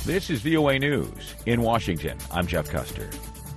This is VOA News. In Washington, I'm Jeff Custer.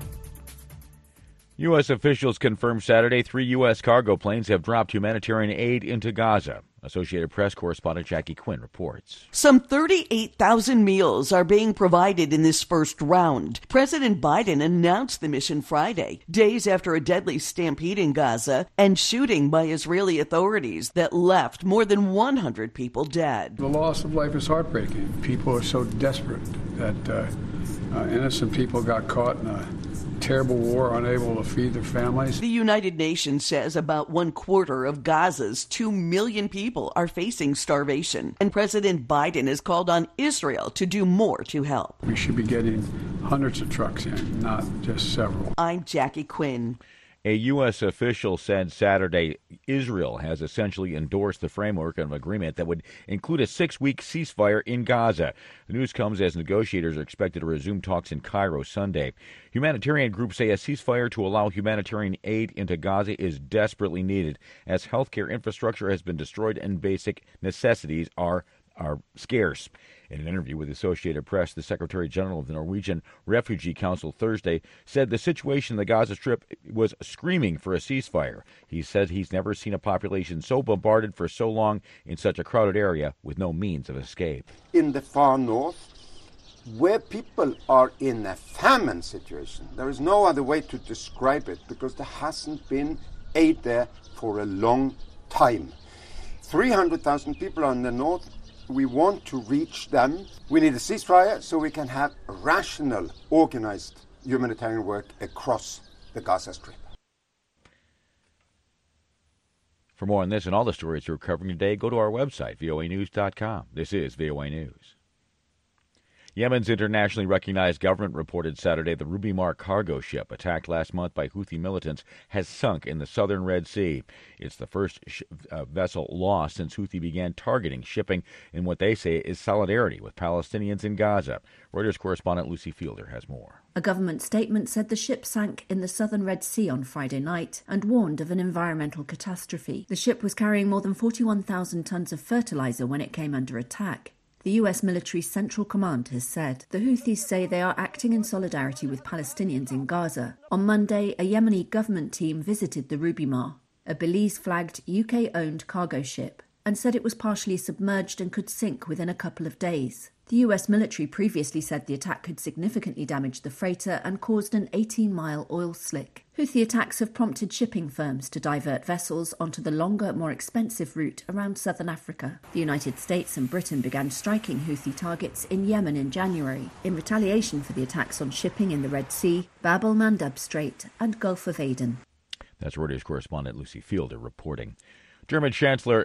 U.S. officials confirmed Saturday 3 U.S. cargo planes have dropped humanitarian aid into Gaza. Associated Press correspondent Jackie Quinn reports. Some 38,000 meals are being provided in this first round. President Biden announced the mission Friday, days after a deadly stampede in Gaza and shooting by Israeli authorities that left more than 100 people dead. The loss of life is heartbreaking. People are so desperate that innocent people got caught in a terrible war, unable to feed their families. The United Nations says about 1/4 of Gaza's 2 million people are facing starvation, and President Biden has called on Israel to do more to help. We should be getting hundreds of trucks in, not just several. I'm Jackie Quinn. A U.S. official said Saturday Israel has essentially endorsed the framework of an agreement that would include a 6-week ceasefire in Gaza. The news comes as negotiators are expected to resume talks in Cairo Sunday. Humanitarian groups say a ceasefire to allow humanitarian aid into Gaza is desperately needed, as healthcare infrastructure has been destroyed and basic necessities are scarce. In an interview with the Associated Press, the Secretary General of the Norwegian Refugee Council Thursday said the situation in the Gaza Strip was screaming for a ceasefire. He said he's never seen a population so bombarded for so long in such a crowded area with no means of escape. In the far north, where people are in a famine situation, there is no other way to describe it because there hasn't been aid there for a long time. 300,000 people are in the north. We want to reach them. We need a ceasefire so we can have rational, organized humanitarian work across the Gaza Strip. For more on this and all the stories we're covering today, go to our website, voanews.com. This is VOA News. Yemen's internationally recognized government reported Saturday the Ruby Mar cargo ship, attacked last month by Houthi militants, has sunk in the southern Red Sea. It's the first vessel lost since Houthi began targeting shipping in what they say is solidarity with Palestinians in Gaza. Reuters correspondent Lucy Fielder has more. A government statement said the ship sank in the southern Red Sea on Friday night and warned of an environmental catastrophe. The ship was carrying more than 41,000 tons of fertilizer when it came under attack. The U.S. military Central Command has said the Houthis say they are acting in solidarity with Palestinians in Gaza. On Monday, a Yemeni government team visited the Ruby Mar, a Belize-flagged UK-owned cargo ship, and said it was partially submerged and could sink within a couple of days. The U.S. military previously said the attack could significantly damage the freighter and caused an 18-mile oil slick. Houthi attacks have prompted shipping firms to divert vessels onto the longer, more expensive route around southern Africa. The United States and Britain began striking Houthi targets in Yemen in January, in retaliation for the attacks on shipping in the Red Sea, Bab el-Mandab Strait and Gulf of Aden. That's Reuters correspondent Lucy Fielder reporting. German Chancellor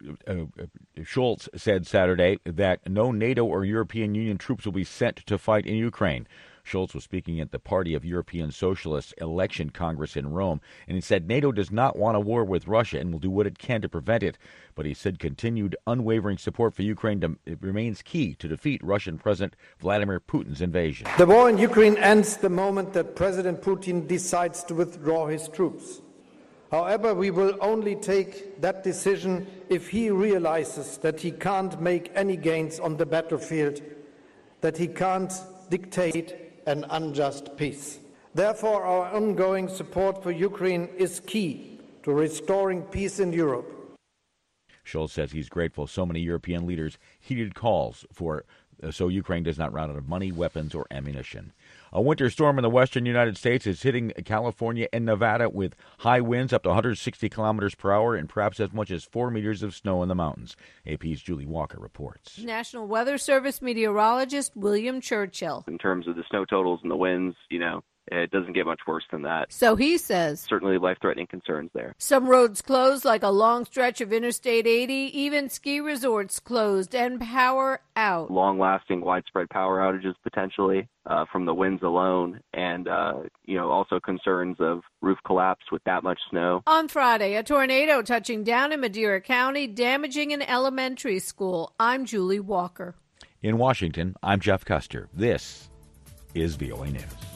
Scholz said Saturday that no NATO or European Union troops will be sent to fight in Ukraine. Scholz was speaking at the Party of European Socialists election congress in Rome, and he said NATO does not want a war with Russia and will do what it can to prevent it. But he said continued unwavering support for Ukraine remains key to defeat Russian President Vladimir Putin's invasion. The war in Ukraine ends the moment that President Putin decides to withdraw his troops. However, we will only take that decision if he realizes that he can't make any gains on the battlefield, that he can't dictate an unjust peace. Therefore, our ongoing support for Ukraine is key to restoring peace in Europe. Scholz says he's grateful so many European leaders heeded calls for so Ukraine does not run out of money, weapons, or ammunition. A winter storm in the western United States is hitting California and Nevada with high winds up to 160 kilometers per hour and perhaps as much as 4 meters of snow in the mountains. AP's Julie Walker reports. National Weather Service meteorologist William Churchill. In terms of the snow totals and the winds, it doesn't get much worse than that. So he says. Certainly life-threatening concerns there. Some roads closed, like a long stretch of Interstate 80. Even ski resorts closed and power out. Long-lasting, widespread power outages potentially from the winds alone. And, also concerns of roof collapse with that much snow. On Friday, a tornado touching down in Madera County, damaging an elementary school. I'm Julie Walker. In Washington, I'm Jeff Custer. This is VOA News.